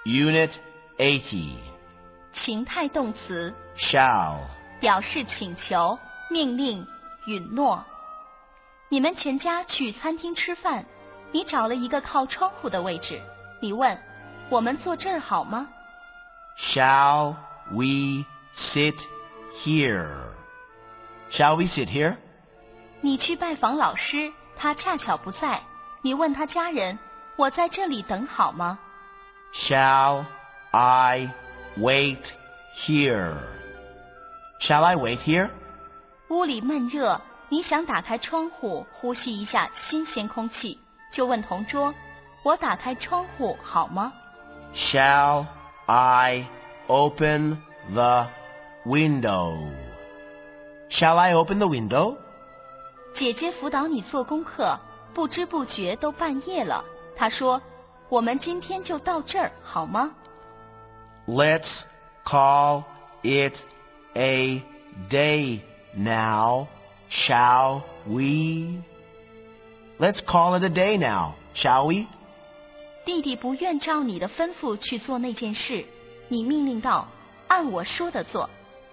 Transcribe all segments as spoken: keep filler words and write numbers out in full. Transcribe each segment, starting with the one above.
Unit eighty. 情态动词 Shall. 表示请求、命令、允诺。你们全家去餐厅吃饭，你找了一个靠窗户的位置，你问我们坐这儿好吗？ Shall we sit here? Shall we sit here? 你去拜访老师，他恰巧不在，你问他家人我在这里等好吗？ Shall I wait here? Shall I wait here? 屋里闷热，你想打开窗户呼吸一下新鲜空气，就问同桌我打开窗户好吗？ Shall I open the window? Shall I open the window? 姐姐辅导你做功课，不知不觉都半夜了，她说我们今天就到这儿好吗？ Let's call it a day now, shall we? Let's call it a day now, shall we? 弟弟不愿照你的吩咐去做那件事，你命令道按我说的做。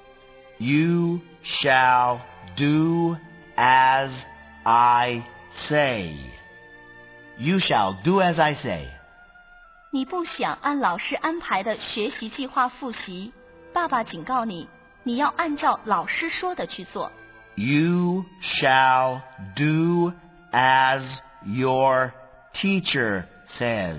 You shall do as I say. You shall do as I say. 你不想按老师安排的学习计划复习，爸爸警告你，你要按照老师说的去做。 You shall do as your teacher says.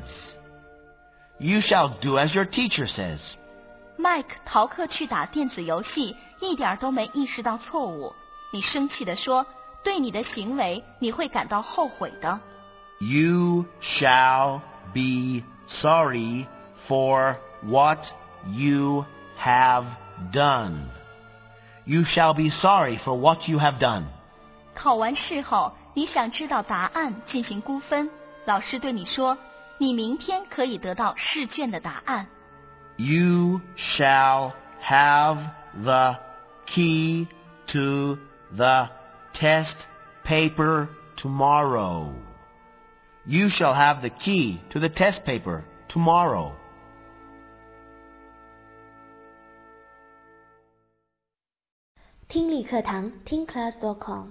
You shall do as your teacher says. 麦克逃课去打电子游戏，一点都没意识到错误。你生气地说，对你的行为你会感到后悔的。 You shall be sorry for what you have done. You shall be sorry for what you have done. 考完试后，你想知道答案进行估分，老师对你说，你明天可以得到试卷的答案。 You shall have the key to the test paper tomorrow. You shall have the key to the test paper tomorrow. 听力课堂听 class dot com